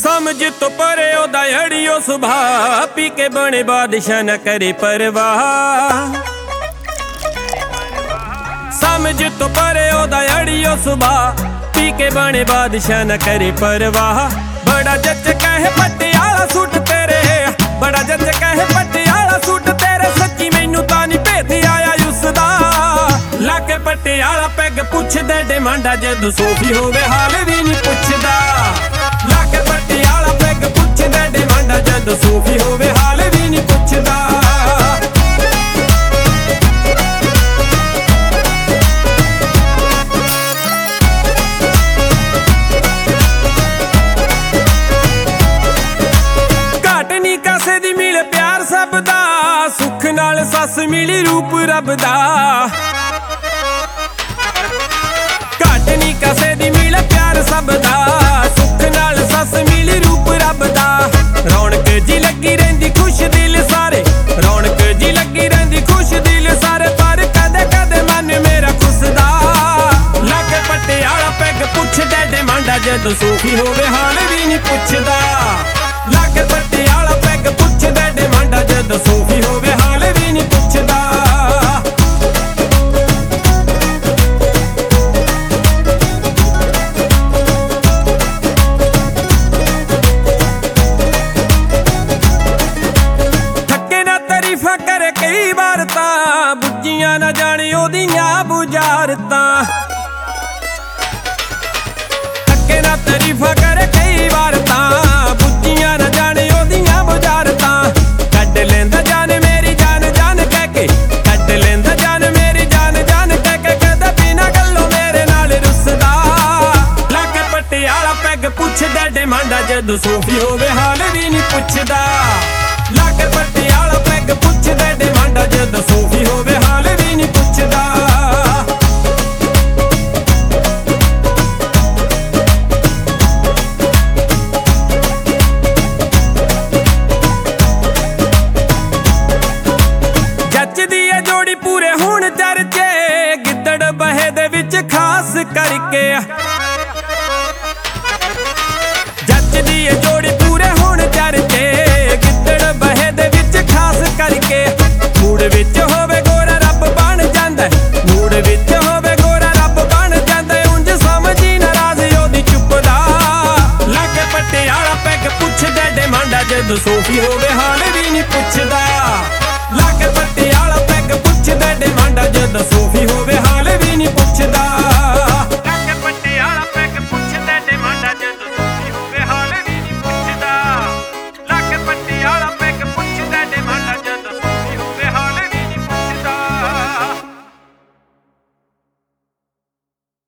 समझ तो परे ओदा अड़ियो सुभा, पी के बने बादशाह न करे परवाह। समझ तो परे ओदा अड़ियो सुभा, पी के बने बादशाह न करे परवाह। बड़ा जच कहे पटियाला सूट तेरे, बड़ा जच कहे पटियाला सूट तेरे, सच्ची मैनू तां नी भेत आया उसदा। लाके पटियाला पैग पुछदे डिमांडा, जदों सोफी होवे हाल भी नहीं पुछदा। लाके पटियाला पैग पुछदे डिमांडा, जदों सोफी होवे हाल भी नहीं पुछदा। घट नी कासे दी मिले प्यार सब दा, सुख नाल सस मिली रूप रब दा। घट नी कासे दी मिले प्यार सब दा, सुख नाल सस मिली रूप रब दा। रौनक जी लगी रहिंदी खुश दिल सारे, रौनक जी लगी रहिंदी खुश दिल सारे, पर कदे कदे मन मेरा खुसदा। लाके पटियाला पैग पुछदे डिमांडा, जदों सोफी होवे हाल भी नहीं पुछदा। लाके पटियाला पैग पुछदे डिमांडा, जदों सोफी होवे हाल भी नहीं पुछदा। करे कई बार तां बुझियां ना जाने ओदियां बुझारतां। थके ना तारीफा करे कई बार तां बुझियां ना जाने ओदियां बुझारतां। कड लेंदा जान मेरी जान जान कह के, कड लेंदा जान मेरी जान जान कह के, कदे बिना गल्लों मेरे नाल रुसदा। लाके पटियाला पैग पुछदे डिमांडा, जदों सोफी होवे हाल भी नहीं पुछदा। लाके पटियाला पैग पुछदे डिमांडा, जदों सोफी होवे हाल भी नहीं पुछदा। जचदी है जोड़ी पूरे हुण चर्चे, गिद्दड़ बहे दे विच खास करके। जचदी है जोड़ी पूरे हुण चर्चे, गिद्दड़ बहे दे विच खास करके। मूड विच होवे गोरा रब बन जांदा, मूड विच होवे गोरा रब बन जांदा। उंज समझी नाराज ओदी चुपदा। लाके पटियाला पैग पुछदे डिमांडा, जदों सोफी होवे हाल भी नहीं पुछदा। लाके पटियाला